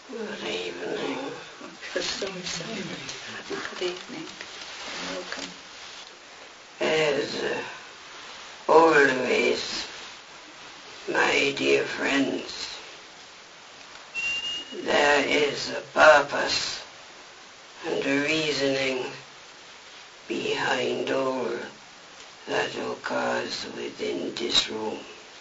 Good evening. Good evening. Welcome. As always, my dear friends, there is a purpose and a reasoning behind all that occurs within this room.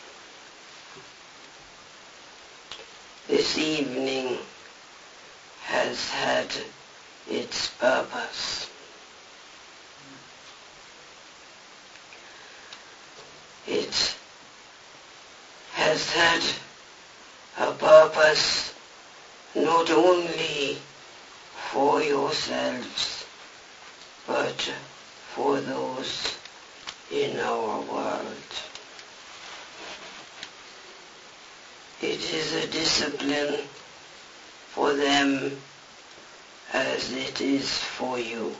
This evening has had its purpose. It has had a purpose not only for yourselves, but for those in our world. It is a discipline for them as it is for you.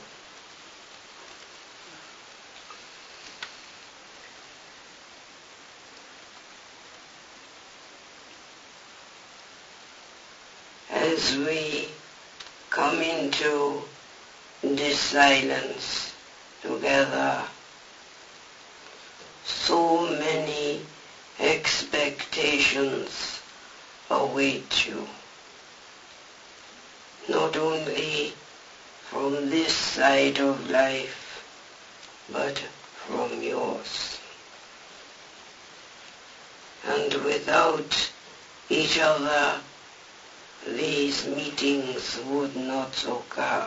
As we come into this silence together, so many expectations await you, not only from this side of life, but from yours. And without each other, these meetings would not occur.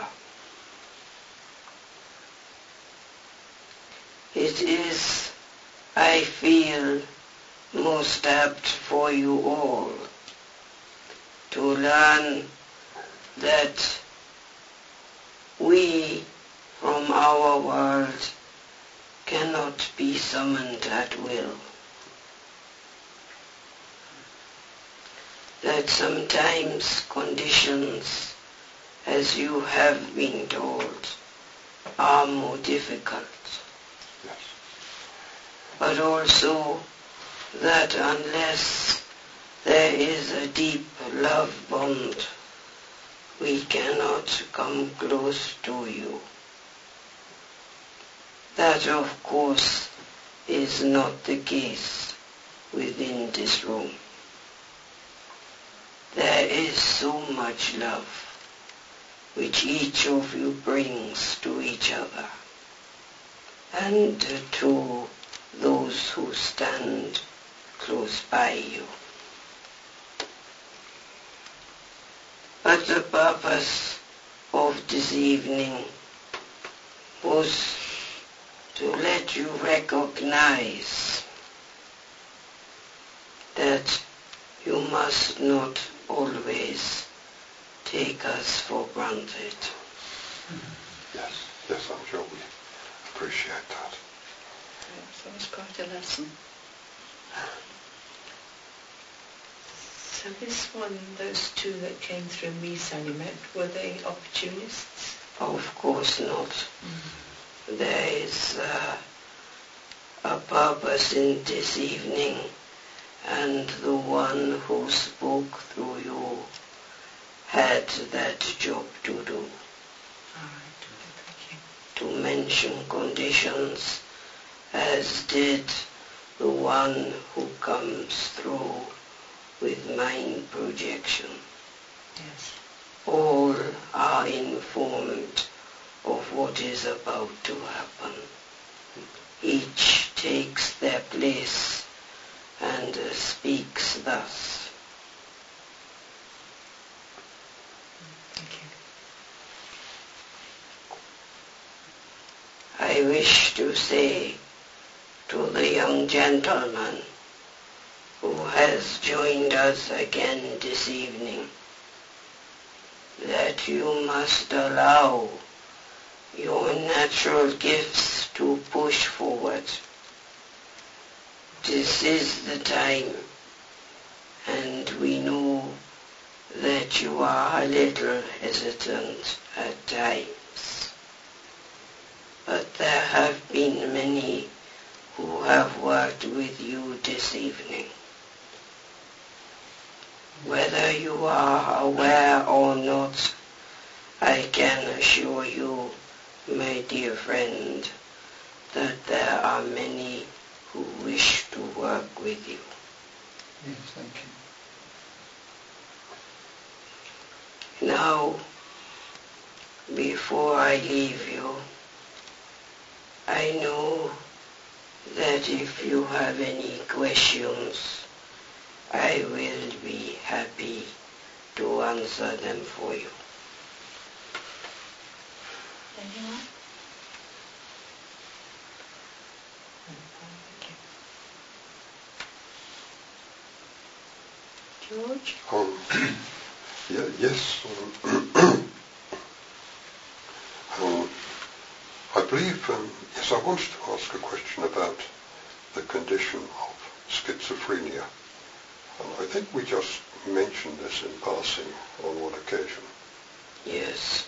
It is, I feel, most apt for you all to learn that we from our world cannot be summoned at will. That sometimes conditions, as you have been told, are more difficult. Yes. But also that unless there is a deep love bond, we cannot come close to you. That, of course, is not the case within this room. There is so much love which each of you brings to each other and to those who stand close by you. But the purpose of this evening was to let you recognize that you must not always take us for granted. Yes, I'm sure we appreciate that. Yes, that was quite a lesson. So this one, those two that came through Misa you met, were they opportunists? Of course not. There is a purpose in this evening, and the one who spoke through you had that job to do. All right, thank you. To mention conditions, as did the one who comes through with mind projection. Yes. All are informed of what is about to happen. Each takes their place and speaks thus. Thank you. I wish to say to the young gentleman who has joined us again this evening that you must allow your natural gifts to push forward. This is the time, and we know that you are a little hesitant at times. But there have been many who have worked with you this evening. Whether you are aware or not, I can assure you, my dear friend, that there are many who wish to work with you. Yes, thank you. Now, before I leave you, I know that if you have any questions, I will be happy to answer them for you. Anyone? George? Yes. I believe, yes, I wanted to ask a question about the condition of schizophrenia. I think we just mentioned this in passing on one occasion. Yes.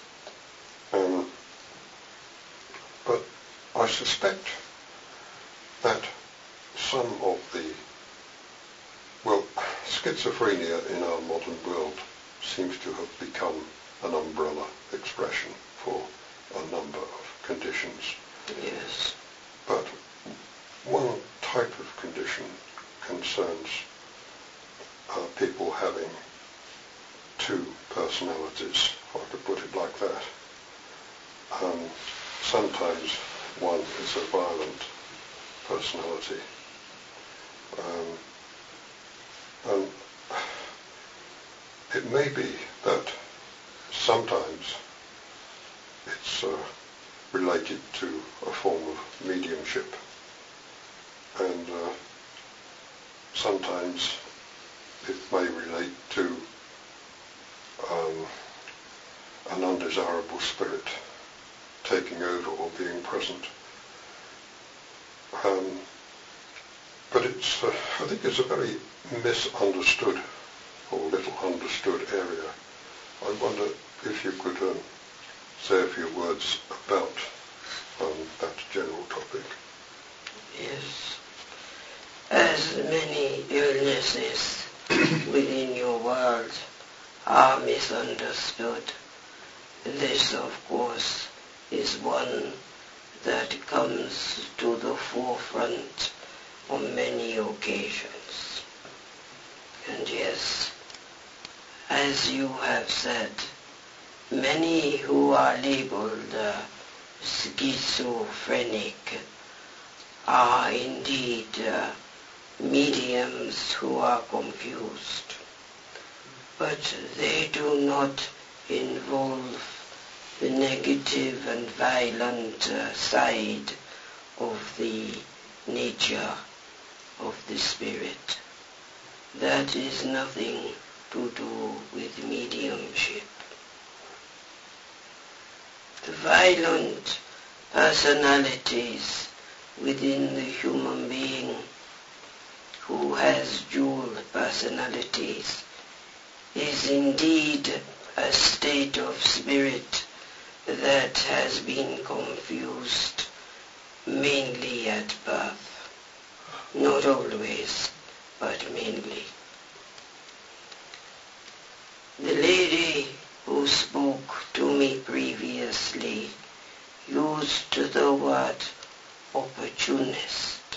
But I suspect that some of the, schizophrenia in our modern world seems to have become an umbrella expression for a number of conditions. Yes. But one type of condition concerns people having two personalities, if I could put it like that. Sometimes one is a violent personality. And it may be that sometimes it's related to a form of mediumship, and sometimes it may relate to an undesirable spirit taking over or being present. But it's, I think it's a very misunderstood or little understood area. I wonder if you could say a few words about that general topic. Yes. As many illnesses within your world are misunderstood, this, of course, is one that comes to the forefront on many occasions. And yes, as you have said, many who are labeled schizophrenic are indeed mediums who are confused, but they do not involve the negative and violent side of the nature of the spirit. That is nothing to do with mediumship. The violent personalities within the human being who has dual personalities is indeed a state of spirit that has been confused mainly at birth. Not always, but mainly. The lady who spoke to me previously used the word opportunist.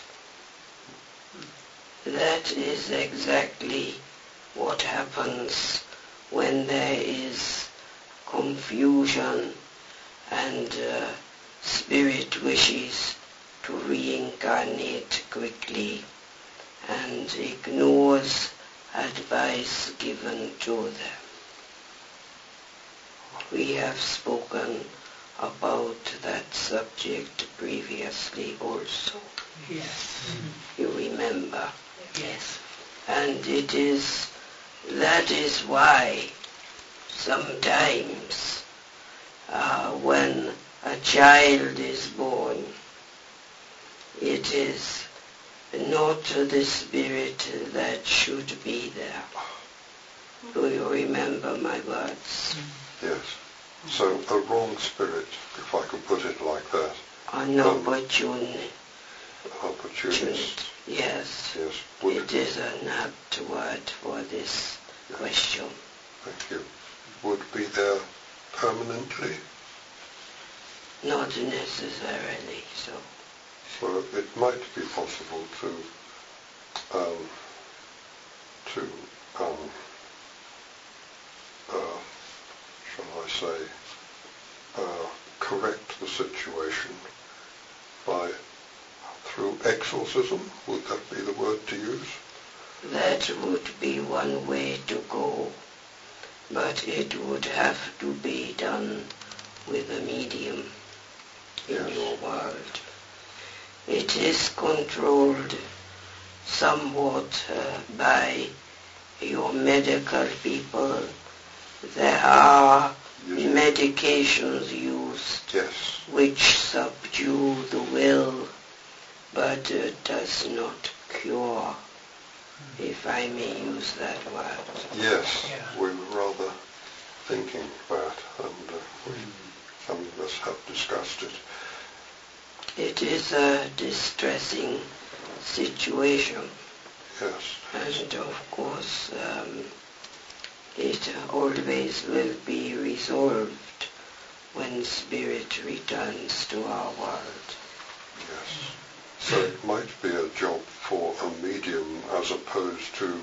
That is exactly what happens when there is confusion and spirit wishes to reincarnate quickly and ignores advice given to them. We have spoken about that subject previously also. Yes. You remember? Yes. And that is why sometimes when a child is born, it is not the spirit that should be there. Do you remember my words? Yes. So a wrong spirit, if I could put it like that. An opportunist. Opportunist. Yes. Yes. It is an apt word for this question. Thank you. Would be there permanently? Not necessarily so. So it might be possible to shall I say, correct the situation through exorcism. Would that be the word to use? That would be one way to go, but it would have to be done with a medium in your world. It is controlled somewhat by your medical people. There are medications used which subdue the will, but does not cure, if I may use that word. Yes, we were rather thinking that, and some of us have discussed it. It is a distressing situation. Yes. And of course, it always will be resolved when spirit returns to our world. Yes. So it might be a job for a medium as opposed to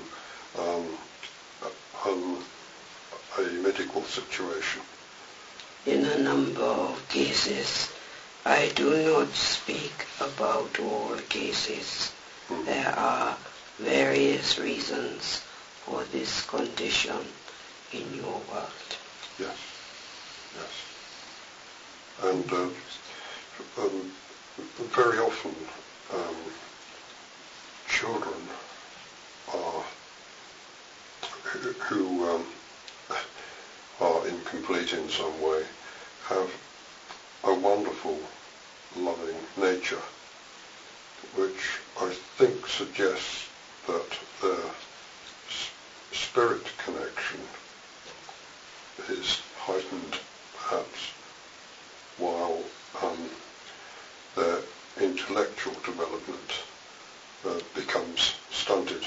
a medical situation. In a number of cases, I do not speak about all cases. There are various reasons for this condition in your world. Yes, yes. And very often children who are incomplete in some way have a wonderful, loving nature, which I think suggests that their spirit connection is heightened, perhaps, while their intellectual development becomes stunted.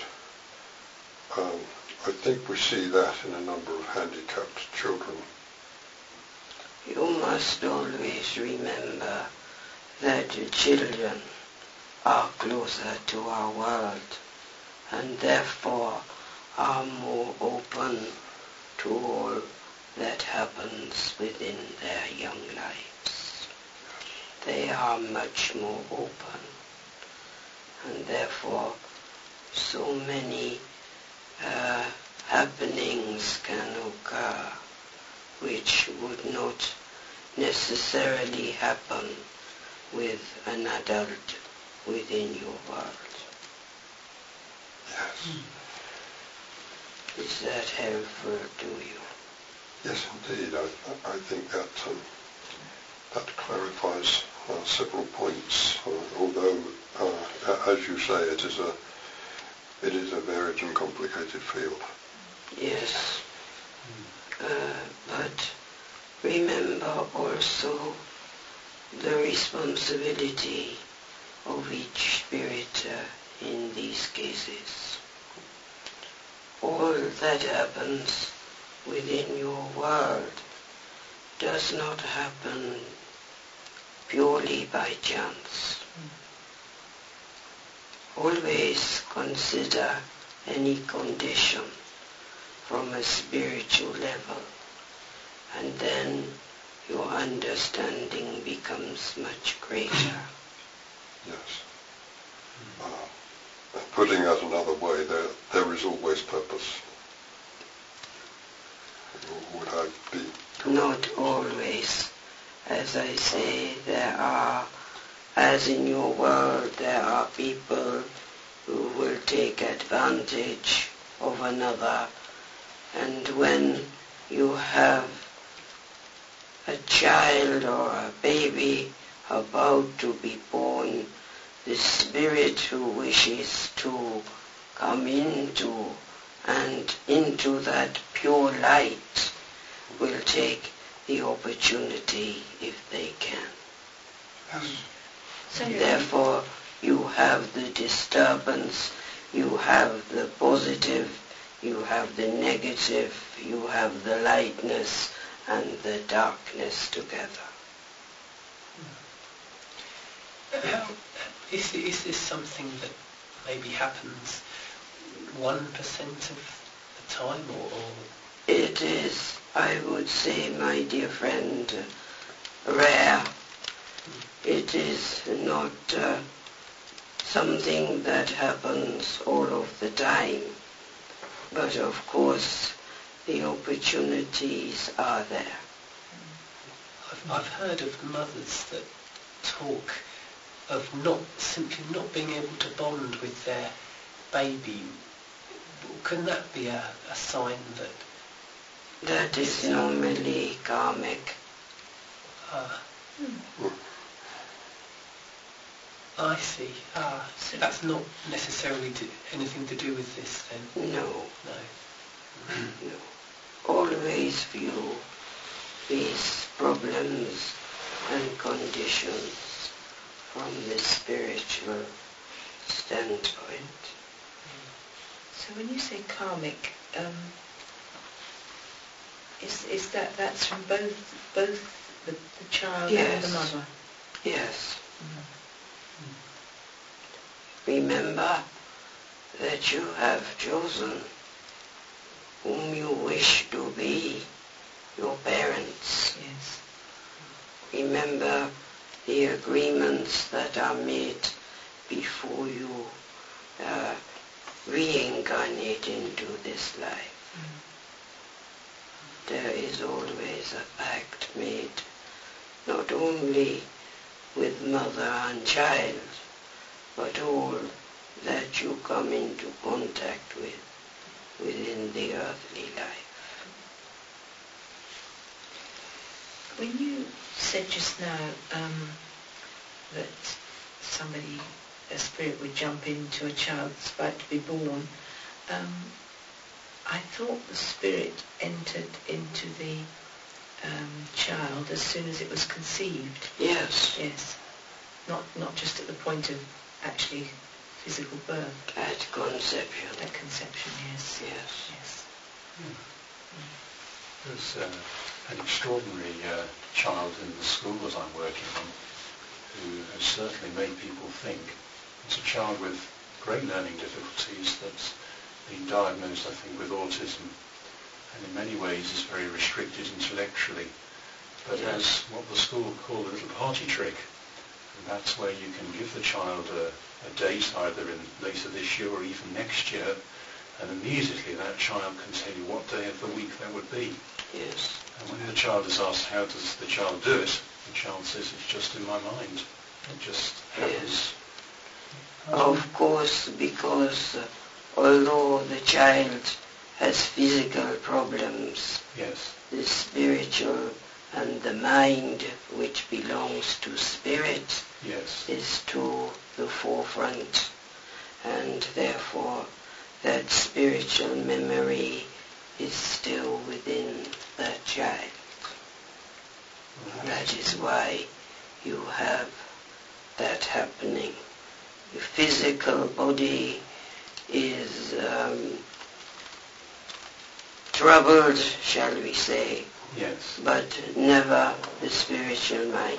I think we see that in a number of handicapped children. You must always remember that the children are closer to our world and therefore are more open to all that happens within their young lives. They are much more open, and therefore so many happenings can occur which would not necessarily happen with an adult within your world. Yes. Is that helpful to you? Yes, indeed. I think that clarifies several points. Although, as you say, it is a varied and complicated field. Yes. But remember also the responsibility of each spirit in these cases. All that happens within your world does not happen purely by chance. Always consider any condition from a spiritual level, and then your understanding becomes much greater. Yes. Putting that another way, there is always purpose. Would I be? Not always. As I say, there are, as in your world, there are people who will take advantage of another, and when you have a child or a baby about to be born, the spirit who wishes to come into that pure light will take the opportunity if they can. Yes. Therefore, you have the disturbance, you have the positive You have the negative, you have the lightness and the darkness together. Is this something that maybe happens 1% of the time, or? It is, I would say, my dear friend, rare. It is not something that happens all of the time, but of course the opportunities are there. I've heard of mothers that talk of simply not being able to bond with their baby. Can that be a sign that... That is normally karmic. I see. So that's not necessarily anything to do with this then? No. No. Always view these problems and conditions from the spiritual standpoint. So when you say karmic, is that's from both the child and the mother? Yes. Remember that you have chosen whom you wish to be your parents. Yes. Remember the agreements that are made before you reincarnate into this life. There is always a pact made, not only with mother and child, but all that you come into contact with within the earthly life. When you said just now that a spirit would jump into a child that's about to be born, I thought the spirit entered into the child as soon as it was conceived. Yes. Yes. Not just at the point of actually physical birth. At conception. At conception, yes. Yes. There's an extraordinary child in the school that I'm working on who has certainly made people think. It's a child with great learning difficulties that's been diagnosed, I think, with autism, and in many ways is very restricted intellectually, but has what the school call a little party trick, and that's where you can give the child a date either in later this year or even next year, and immediately that child can tell you what day of the week that would be. Yes. And when the child is asked how does the child do it, the child says it's just in my mind. It just happens. Of course, because although the child has physical problems, Yes. the spiritual and the mind, which belongs to spirit, Yes. is to the forefront, and therefore that spiritual memory is still within that child. That is why you have that happening. The physical body is troubled, shall we say, Yes. but never the spiritual mind.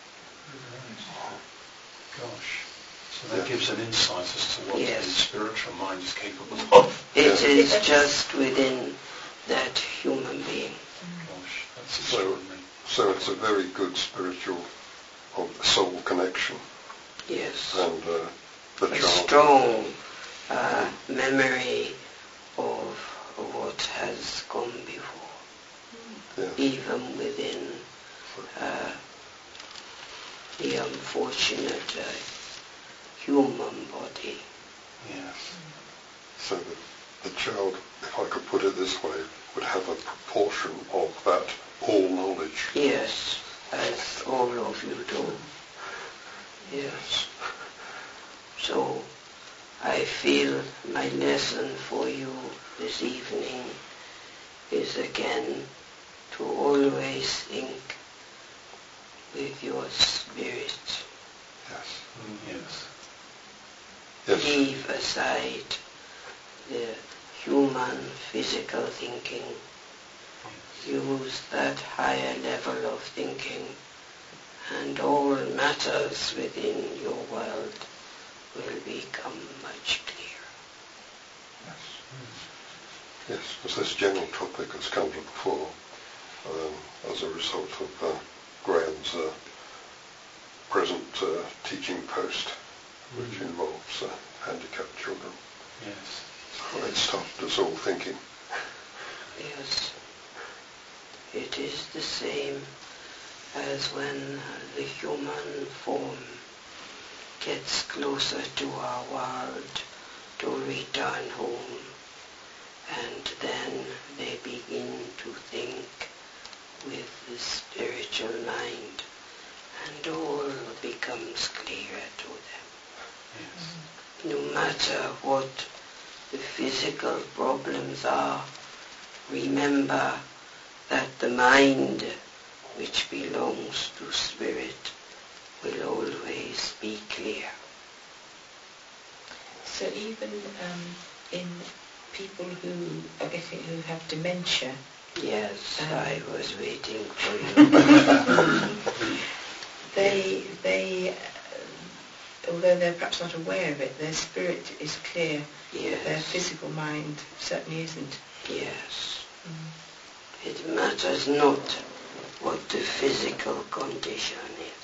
Gosh. So that gives an insight as to what Yes. the spiritual mind is capable of. It is just within that human being. Gosh, that's extraordinary. So it's a very good spiritual or soul connection. Yes. And the A child. strong memory of what has gone before, Yes. even within the unfortunate human body. Yes. So the child, if I could put it this way, would have a proportion of that all knowledge. Yes, as all of you do. Yes. So I feel my lesson for you this evening is again to always think with your spirit. Yes. Yes. Yes. Leave aside the human physical thinking. Use that higher level of thinking, and all matters within your world will become much clearer. Yes, as this general topic has come to the fore as a result of Graham's present teaching post, which involves handicapped children. Yes. It stopped us all thinking. Yes. It is the same as when the human form gets closer to our world to return home, and then they begin to think with the spiritual mind, and all becomes clearer to them. Yes. No matter what the physical problems are, remember that the mind, which belongs to spirit, will always be clear. So even in people who have dementia. Yes, I was waiting for you. They although they're perhaps not aware of it, their spirit is clear. Yes. Their physical mind certainly isn't. Yes. It matters not what the physical condition is.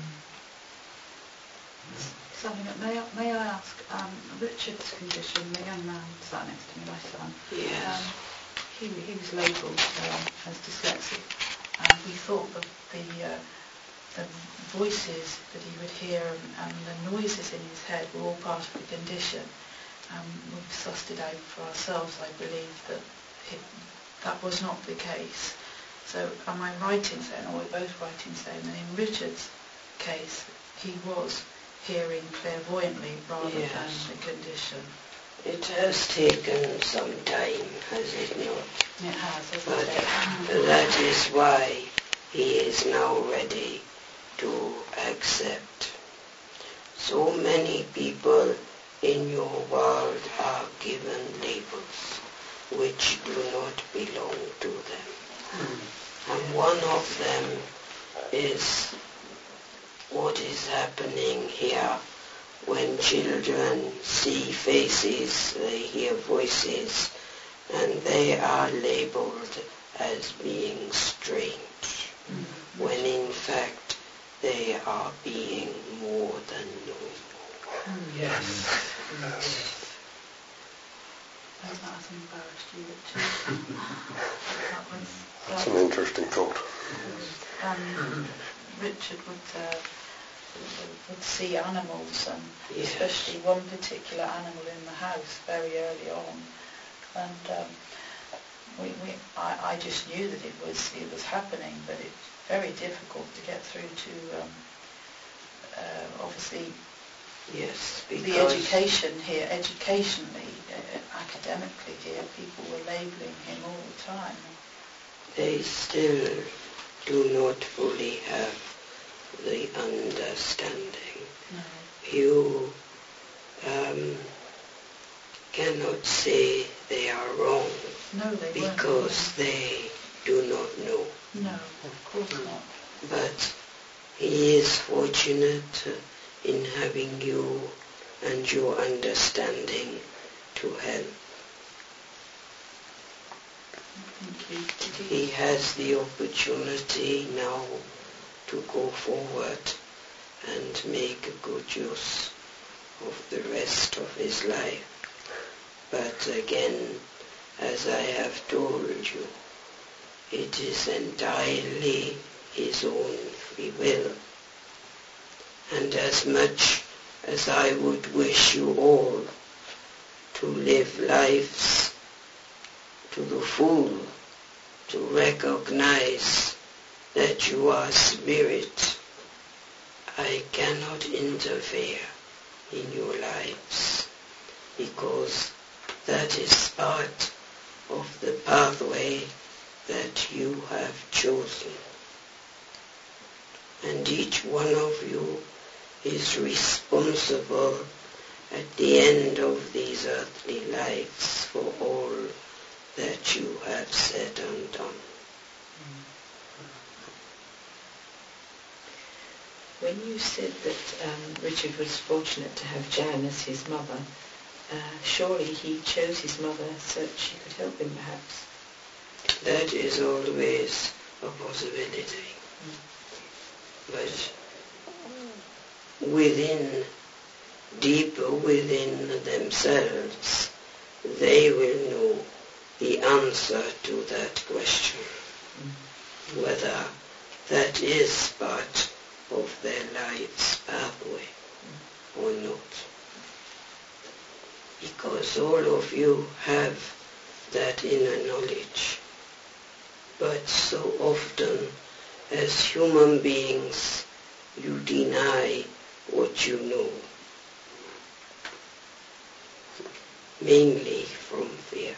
Something that may I ask, Richard's condition, the young man sat next to me, my son. Yes. He was labelled as dyslexic, and we thought that the voices that he would hear and the noises in his head were all part of the condition. We've sussed it out for ourselves, I believe, that that was not the case. So am I right in saying, or we're both right in saying, that in Richard's case, he was hearing clairvoyantly rather than the condition? It has taken some time, has it not? It has, But hasn't it? that is why he is now ready to accept. So many people in your world are given labels which do not belong to them. And one of them is what is happening here when children see faces, they hear voices, and they are labeled as being strange, when in fact they are being more than normal. Yes. I hope that hasn't embarrassed you, Richard. That's an interesting thought. Richard would see animals, and Yes. especially one particular animal in the house very early on, and I just knew that it was happening, but it's very difficult to get through to obviously Yes, the because education here, educationally, academically here, people were labelling him all the time. they still do not fully have the understanding. No. You cannot say they are wrong No, they weren't. because they do not know. No, of course not. But he is fortunate in having you and your understanding to help. Thank you. He has the opportunity now to go forward and make a good use of the rest of his life. But again, as I have told you, it is entirely his own free will. And as much as I would wish you all to live lives to the full, to recognize that you are spirit, I cannot interfere in your lives, because that is part of the pathway that you have chosen. And each one of you is responsible at the end of these earthly lives for all that you have said and done. When you said that Richard was fortunate to have Jan as his mother, surely he chose his mother so that she could help him, perhaps. That is always a possibility. But deeper within themselves, they will know the answer to that question, whether that is part of their life's pathway or not. Because all of you have that inner knowledge. But so often, as human beings, you deny what you know, mainly from fear.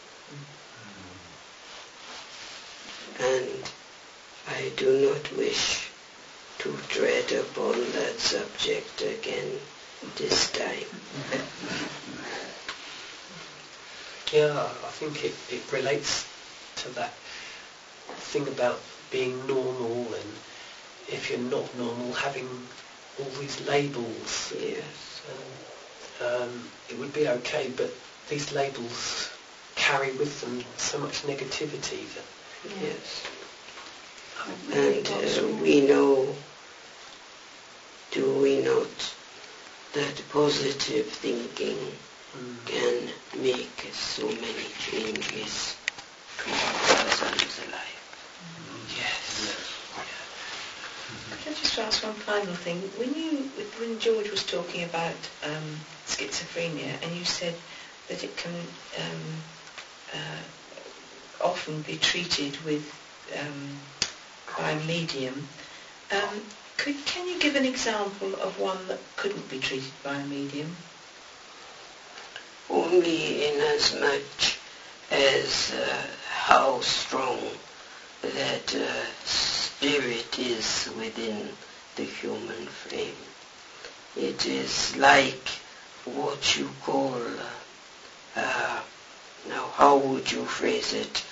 And I do not wish to tread upon that subject again this time. Yeah, I think it relates to that thing about being normal, and if you're not normal, having all these labels. Yes. It would be okay, but these labels carry with them so much negativity that... Yes. And we know, do we not, that positive thinking can make so many changes to a person's life. Yes. Can I just ask one final thing? When George was talking about schizophrenia, and you said that it can often be treated with by a medium, can you give an example of one that couldn't be treated by a medium? Only in as much as how strong that spirit is within the human frame. It is like what you call, now how would you phrase it,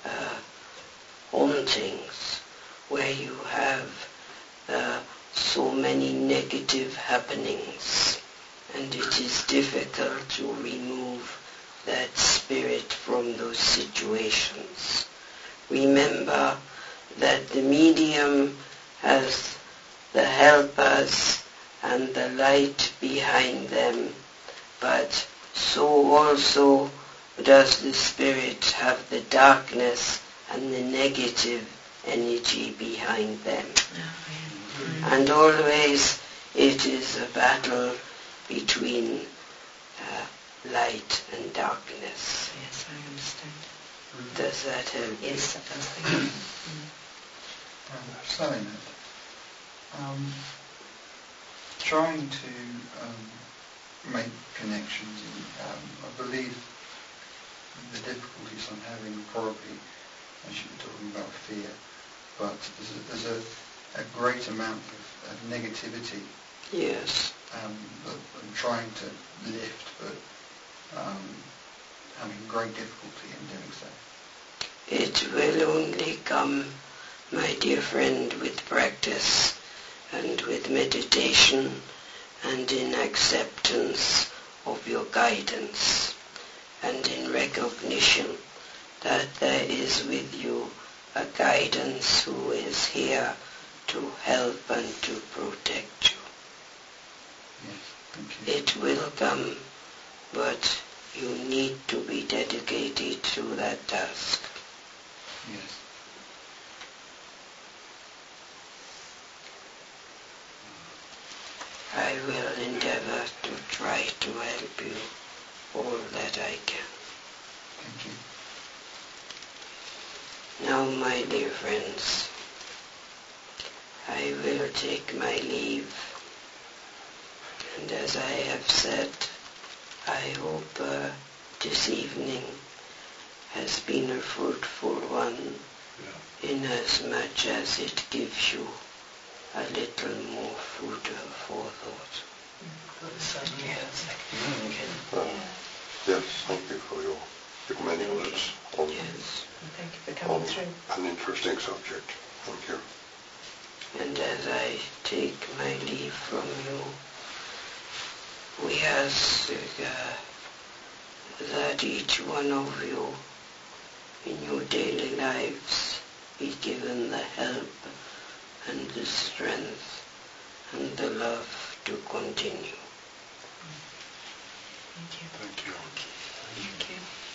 hauntings, where you have so many negative happenings, and it is difficult to remove that spirit from those situations. Remember that the medium has the helpers and the light behind them, but so also does the spirit have the darkness and the negative energy behind them. And always it is a battle between light and darkness. Yes, I understand. Does that help? Yes, that does. Thank you. Saying it, trying to make connections. I believe the difficulties I'm having probably, as you were talking about fear, but there's a great amount of negativity. Yes. That I'm trying to lift, but having great difficulty in doing so. It will only come, my dear friend, with practice and with meditation and in acceptance of your guidance and in recognition that there is with you a guidance who is here to help and to protect you. Yes, thank you. It will come, but you need to be dedicated to that task. Yes. I will endeavor to try to help you all that I can. Thank you. Now, my dear friends, I will take my leave. And as I have said, I hope this evening has been a fruitful one, inasmuch as it gives you a little more food for thought. Certainly a second. Yes, thank you for your many words on, Yes. Thank you for coming on through. an interesting subject. Thank you. And as I take my leave from you, we ask that each one of you in your daily lives be given the help and the strength and the love to continue. Thank you. Thank you. Thank you.